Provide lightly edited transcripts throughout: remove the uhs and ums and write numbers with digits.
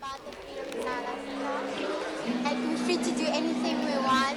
about the freedom in South Africa. Like we're free to do anything we want.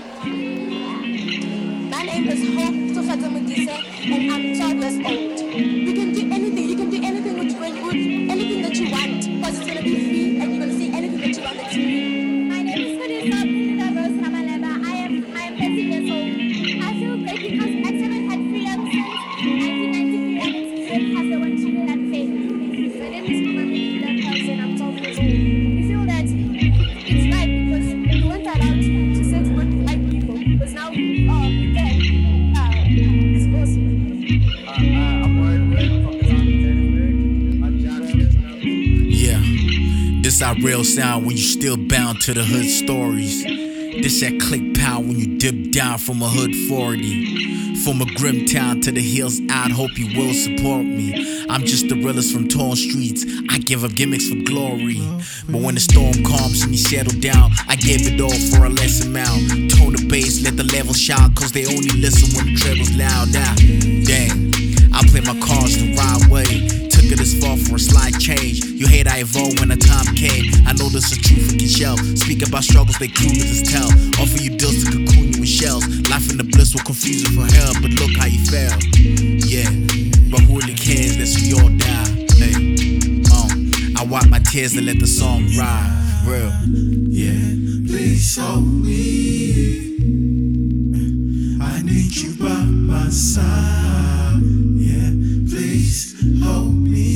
My name is Hope Tufata Mugise, and I'm 12 years old. You can do anything. You can do anything with anything that you want, because it's gonna be free, and you're gonna see anything that you want that's free. My name is Vanessa Pineda Rose Ramaleba. I am 13 years old. I feel great because X7 had freedom since 1993 and it's great because they want to do that thing. My name is Mama Pineda Rose and I'm 12 years old. We feel that it's right because we weren't allowed to sit with white people, because now we can. It's awesome. I'm Roy from the town of Johannesburg. I'm John. Yeah, this our real sound when you still bound to the hood stories. This that click power when you dip down from a hood 40. From a grim town to the hills, I'd hope you will support me. I'm just the realest from torn streets. I give up gimmicks for glory. But when the storm calms and you settle down, I give it all for a less amount. Tone the bass, let the level shout, cause they only listen when the treble's loud. Now, dang, I play my cards the right way. Took it this far for a slight change. You hate I evolved when the time came. I know this is true freaking shell. Speak about struggles they clueless as tell. Offer you deals to cocoon you with shells. Life in the bliss will confuse you for hell, but look how you fell. Yeah, but who really cares? That's we all die. Hey, I wipe my tears and let the song ride. Real. Yeah, please help me. I need you by my side. Yeah, please help me.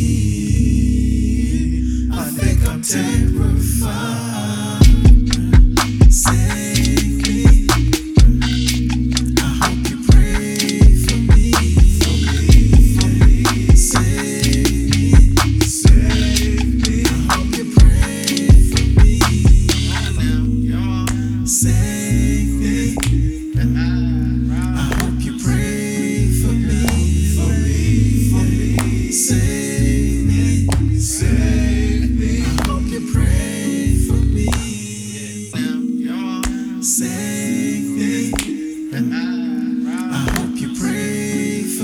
I think I'm terrified. Save me. I hope you pray for me. Save me. Save me. I hope you pray for me. Save me. I hope you pray for me. Save me. Save me. I hope you pray for me. Save me. I hope you pray for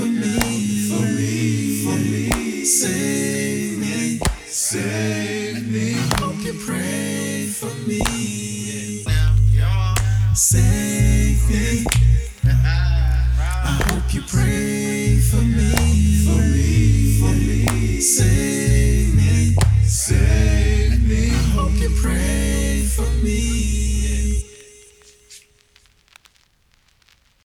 me. Save me. Save me. I hope you pray for me. Save me. I hope you pray for me. Save me. Save me. I hope you pray for me.